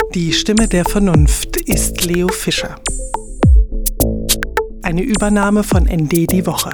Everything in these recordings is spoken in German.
Die Stimme der Vernunft ist Leo Fischer. Eine Übernahme von ND Die Woche.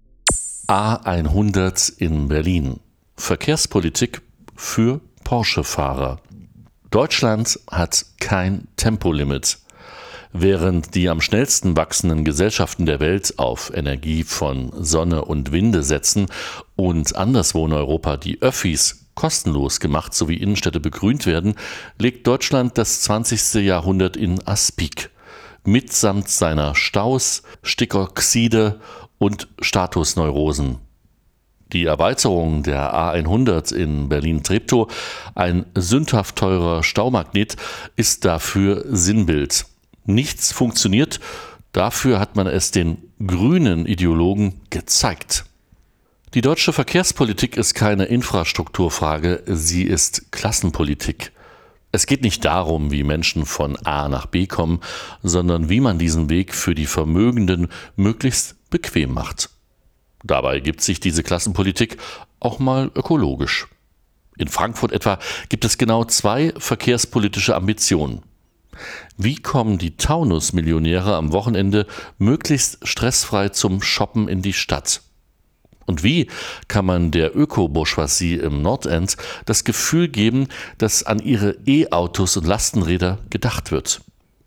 A100 in Berlin. Verkehrspolitik für Porsche-Fahrer. Deutschland hat kein Tempolimit. Während die am schnellsten wachsenden Gesellschaften der Welt auf Energie von Sonne und Winde setzen und anderswo in Europa die Öffis kostenlos gemacht sowie Innenstädte begrünt werden, legt Deutschland das 20. Jahrhundert in Aspik. Mitsamt seiner Staus, Stickoxide und Statusneurosen. Die Erweiterung der A100 in Berlin-Treptow, ein sündhaft teurer Staumagnet, ist dafür Sinnbild. Nichts funktioniert, dafür hat man es den grünen Ideologen gezeigt. Die deutsche Verkehrspolitik ist keine Infrastrukturfrage, sie ist Klassenpolitik. Es geht nicht darum, wie Menschen von A nach B kommen, sondern wie man diesen Weg für die Vermögenden möglichst bequem macht. Dabei gibt sich diese Klassenpolitik auch mal ökologisch. In Frankfurt etwa gibt es genau 2 verkehrspolitische Ambitionen. Wie kommen die Taunus-Millionäre am Wochenende möglichst stressfrei zum Shoppen in die Stadt? Und wie kann man der Öko-Bourgeoisie im Nordend das Gefühl geben, dass an ihre E-Autos und Lastenräder gedacht wird?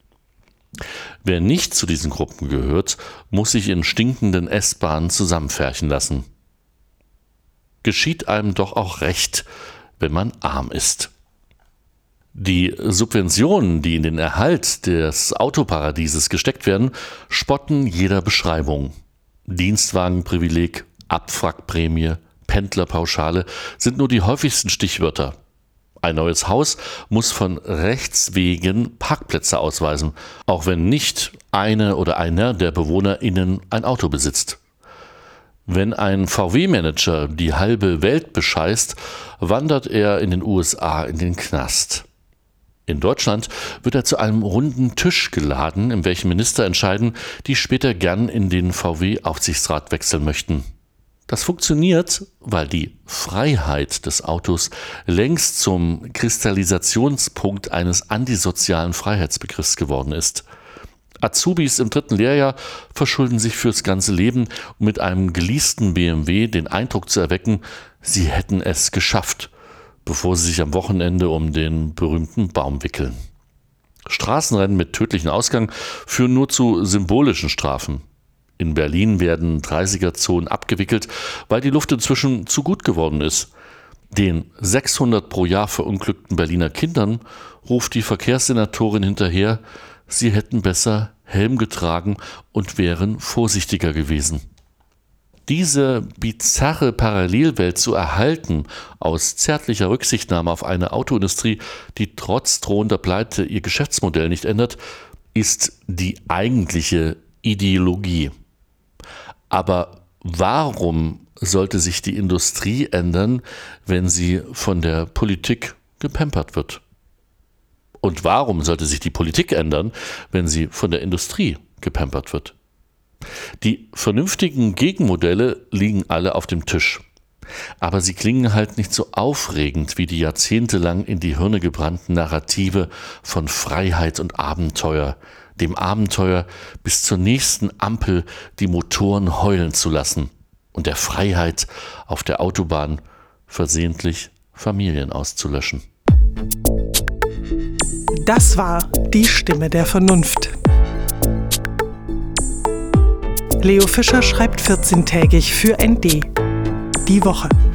Wer nicht zu diesen Gruppen gehört, muss sich in stinkenden S-Bahnen zusammenpferchen lassen. Geschieht einem doch auch recht, wenn man arm ist. Die Subventionen, die in den Erhalt des Autoparadieses gesteckt werden, spotten jeder Beschreibung. Dienstwagenprivileg, Abwrackprämie, Pendlerpauschale sind nur die häufigsten Stichwörter. Ein neues Haus muss von Rechts wegen Parkplätze ausweisen, auch wenn nicht eine oder einer der BewohnerInnen ein Auto besitzt. Wenn ein VW-Manager die halbe Welt bescheißt, wandert er in den USA in den Knast. In Deutschland wird er zu einem runden Tisch geladen, in welchem Minister entscheiden, die später gern in den VW-Aufsichtsrat wechseln möchten. Das funktioniert, weil die Freiheit des Autos längst zum Kristallisationspunkt eines antisozialen Freiheitsbegriffs geworden ist. Azubis im 3. Lehrjahr verschulden sich fürs ganze Leben, um mit einem geleasten BMW den Eindruck zu erwecken, sie hätten es geschafft, bevor sie sich am Wochenende um den berühmten Baum wickeln. Straßenrennen mit tödlichem Ausgang führen nur zu symbolischen Strafen. In Berlin werden 30er-Zonen abgewickelt, weil die Luft inzwischen zu gut geworden ist. Den 600 pro Jahr verunglückten Berliner Kindern ruft die Verkehrssenatorin hinterher, sie hätten besser Helm getragen und wären vorsichtiger gewesen. Diese bizarre Parallelwelt zu erhalten, aus zärtlicher Rücksichtnahme auf eine Autoindustrie, die trotz drohender Pleite ihr Geschäftsmodell nicht ändert, ist die eigentliche Ideologie. Aber warum sollte sich die Industrie ändern, wenn sie von der Politik gepampert wird? Und warum sollte sich die Politik ändern, wenn sie von der Industrie gepampert wird? Die vernünftigen Gegenmodelle liegen alle auf dem Tisch. Aber sie klingen halt nicht so aufregend wie die jahrzehntelang in die Hirne gebrannten Narrative von Freiheit und Abenteuer, dem Abenteuer bis zur nächsten Ampel die Motoren heulen zu lassen und der Freiheit auf der Autobahn versehentlich Familien auszulöschen. Das war die Stimme der Vernunft. Leo Fischer schreibt 14-tägig für ND Die Woche.